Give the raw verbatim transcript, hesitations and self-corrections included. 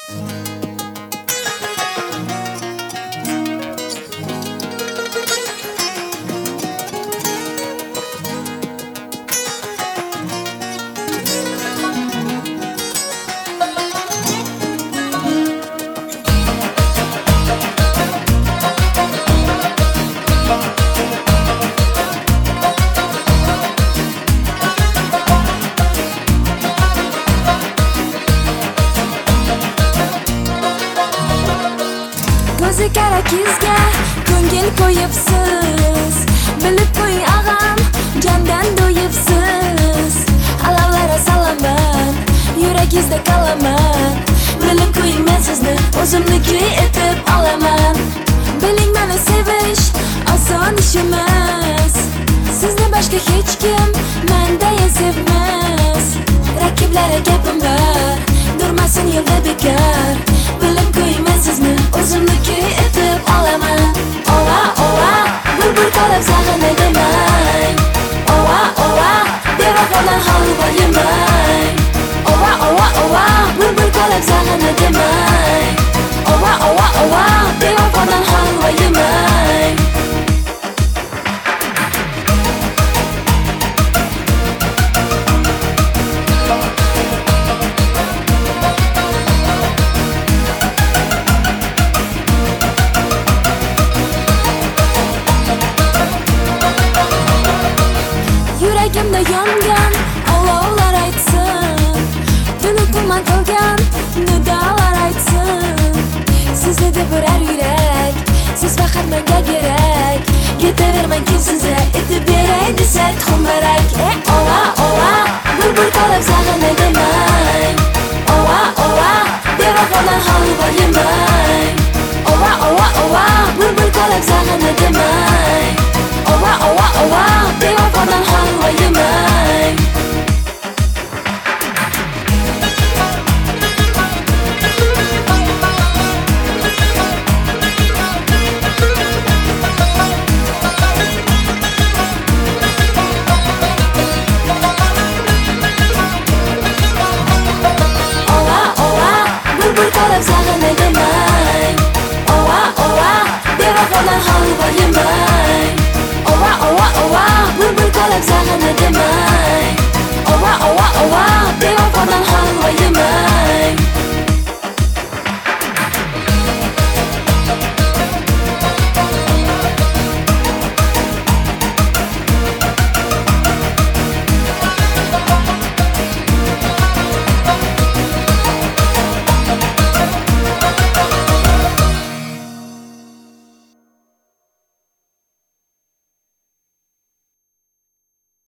Ko'zi kara kizga ko'ngil qo'yibsiz. Bilib qo'ying og'am, jondan do'yibsiz. Alavlara salaman, yuragingizda qalaman. Bilib qo'ying, men sizni o'zimniki etib olaman. Biling, meni sevish oson ish emas. Sizni boshqa hech kim mendayin sevmas. Raqiblarga gapim bor, durmasin yo'lda bekor. Bilib qo'ying, men sizni o'zimniki etib olaman. Ova ova, bulbul qolib zag'ini demang. Ova ova, bevafodan holva yemang. Ova ova ova, bulbul qolib zag'ini demang. Ova ova ova, bevafodan holva yemang. Yuragimda yongan olovlar aytsin, tuni qulman qilgan nidolar aytsin. Sizni deb urar yurak, siz faqat menga kerak. Ketavermang, kim sizga etib beray desa tuxumbarak. E ova ova, bulbul qolib zag'ini demang. Ova ova, bevafodan holva yemang. Ova ova ova, bulbul qolib zag'ini demang. Ova ova ova, bevafodan holva yemang. Ova ova, bulbul qolib zag'ini demang. Ova ova, bevafodan holva yemang. Ova ova ova, bulbul qolib zag'ini demang. Ova ova ova, bevafodan holva yemang.